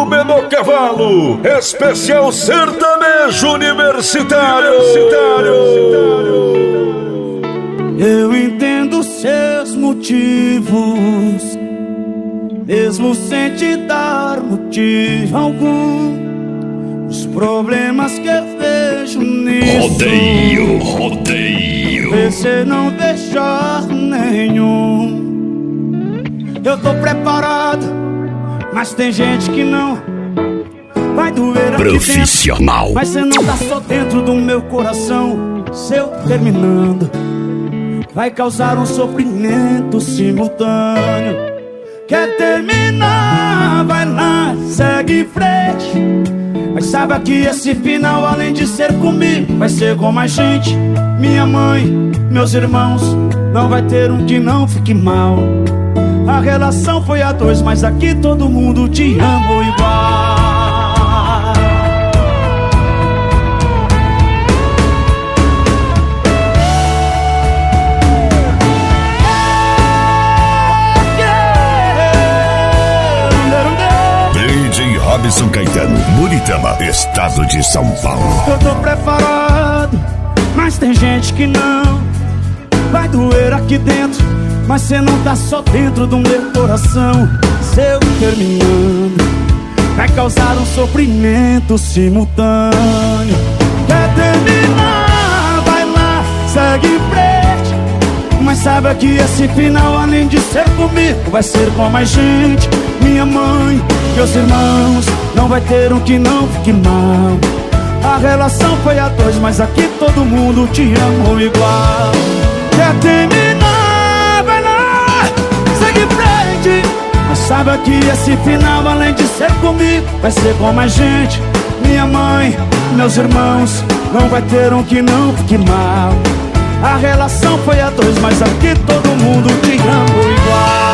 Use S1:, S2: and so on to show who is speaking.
S1: Clube do Cavalo, especial sertanejo universitário.
S2: Eu entendo seus motivos, mesmo sem te dar motivo algum. Os problemas que eu vejo nisso, rodeio, você não vê jeito nenhum. Eu tô preparado, mas tem gente que não. Vai doer aqui
S3: profissional
S2: dentro, mas você não tá só dentro do meu coração. Se eu terminando, vai causar um sofrimento simultâneo. Quer terminar? Vai lá, segue em frente. Mas saiba que esse final, além de ser comigo, vai ser com mais gente. Minha mãe, meus irmãos, não vai ter um que não fique mal. A relação foi a dois, mas aqui todo mundo te ama igual.
S3: DJ Robson Caetano, Buritama, estado de São Paulo.
S2: Eu tô preparado, mas tem gente que não. Vai doer aqui dentro, mas cê não tá só dentro do meu coração. Se eu terminando, vai causar um sofrimento simultâneo. Quer terminar? Vai lá, segue em frente. Mas saiba que esse final, além de ser comigo, vai ser com mais gente. Minha mãe, meus irmãos, não vai ter um que não fique mal. A relação foi a dois, mas aqui todo mundo te ama igual. Quer terminar? Vai lá, segue em frente. Mas saiba que esse final, além de ser comigo, vai ser com mais gente. Minha mãe, meus irmãos, não vai ter um que não fique mal. A relação foi a dois, mas aqui todo mundo te ama igual.